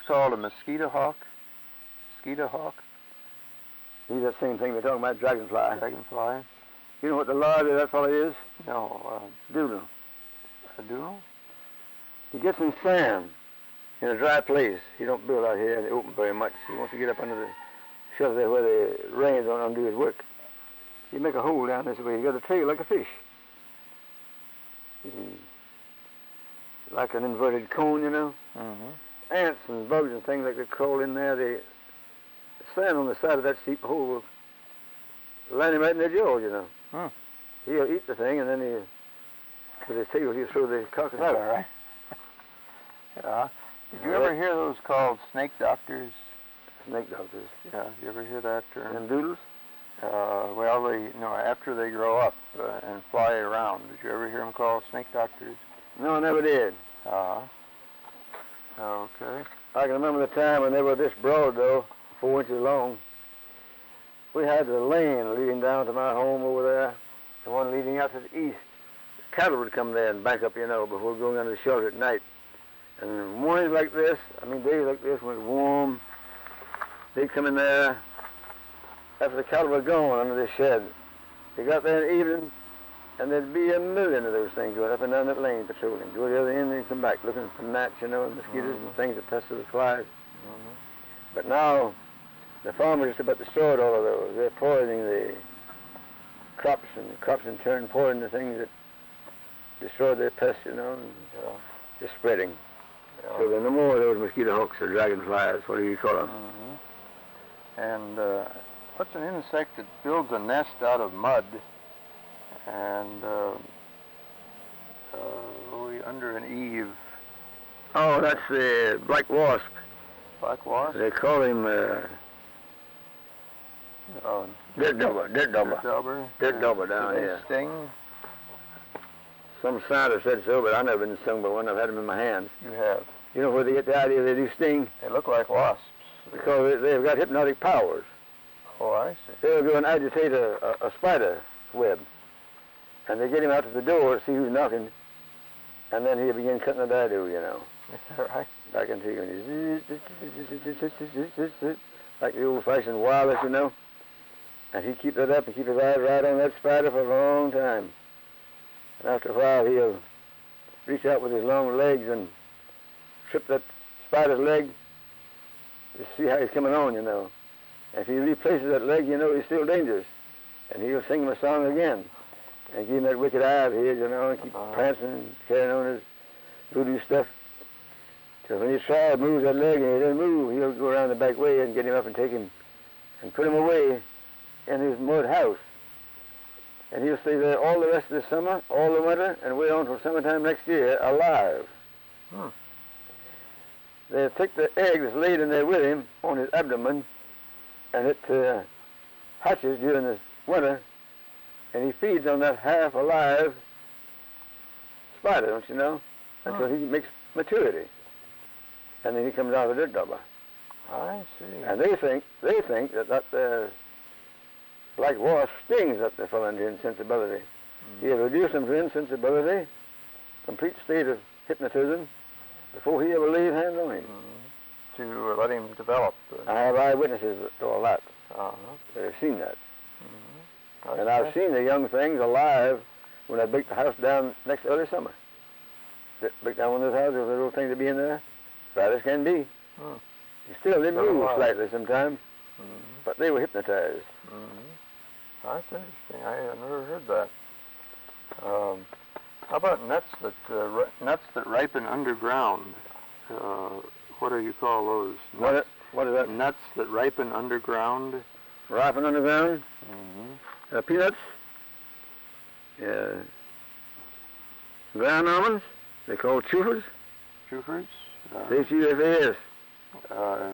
called a mosquito hawk? Mosquito hawk? He's that same thing they're talking about, dragonfly. Dragonfly? You know what the larvae of that fellow is? No. Doodle. A doodle? He gets in sand in a dry place. He don't build out here in the open very much. He wants to get up under the shelter there where the rain don't undo his work. You make a hole down this way. You got a tail like a fish. Like an inverted cone, you know. Mm-hmm. Ants and bugs and things like that crawl in there. They stand on the side of that steep hole, land him right in their jaws, you know. Hmm. He'll eat the thing, and then with his tail, he'll throw the carcass out. All right. Yeah. Did you ever hear those called snake doctors? Snake doctors. Yeah. Did you ever hear that term? And doodles? Well, after they grow up and fly around. Did you ever hear them called snake doctors? No, I never did. Okay. I can remember the time when they were this broad, though, 4 inches long. We had the lane leading down to my home over there, the one leading out to the east. Cattle would come there and bank up, you know, before going under the shelter at night. And mornings like this, days like this, when it's warm, they'd come in there after the cattle were gone under this shed. They got there in the evening, and there'd be a million of those things going up and down that lane patrolling. Go to the other end and come back looking for gnats, you know, and mosquitoes and things that pester the flies. But now, the farmers just about destroyed all of those. They're poisoning the crops, and the crops in turn poison the things that destroyed their pests, you know, and just spreading. Yeah. So there are no more of those mosquito hawks or dragonflies, whatever you call them. And what's an insect that builds a nest out of mud and under an eave? Oh, that's the black wasp. Black wasp? They call him dirt dauber. Dirt dauber down here. Sting? Some scientist said so, but I've never been stung by one. I've had them in my hands. You have. You know where they get the idea they do sting? They look like wasps. Because they've got hypnotic powers. Oh, I see. They'll go and agitate a spider web. And they get him out to the door to see who's knocking. And then he'll begin cutting the dado, you know. Is that right? Back into you. Like the old-fashioned wireless, you know. And he'd keep that up and keep his eyes right on that spider for a long time. And after a while, he'll reach out with his long legs and trip that spider's leg to see how he's coming on, you know. And if he replaces that leg, you know he's still dangerous. And he'll sing him a song again. And give him that wicked eye of his, you know, and keep prancing and carrying on his voodoo stuff. So when he tries to move that leg and he doesn't move, he'll go around the back way and get him up and take him and put him away in his mud house. And he'll stay there all the rest of the summer, all the winter, and wait on till summertime next year, alive. They'll take the egg that's laid in there with him on his abdomen, and it hatches during the winter, and he feeds on that half-alive spider, don't you know, until he makes maturity. And then he comes out of the dirt dauber. I see. And they think that black wasp stings that they fell into insensibility. He has reduced them to insensibility, complete state of hypnotism, before he ever laid hands on him. To let him develop. I have eyewitnesses to all that. That have seen that. And I've seen the young things alive when I baked the house down next early summer. Baked down one of those houses with the little thing to be in there, bright as can be. You still didn't move slightly sometimes, but they were hypnotized. That's interesting. I had never heard that. How about nuts that ripen underground? What do you call those? What is that? Nuts that ripen underground. Ripen underground? Peanuts? Ground almonds? They're called chufers. Chufers? H-U-F-A-S.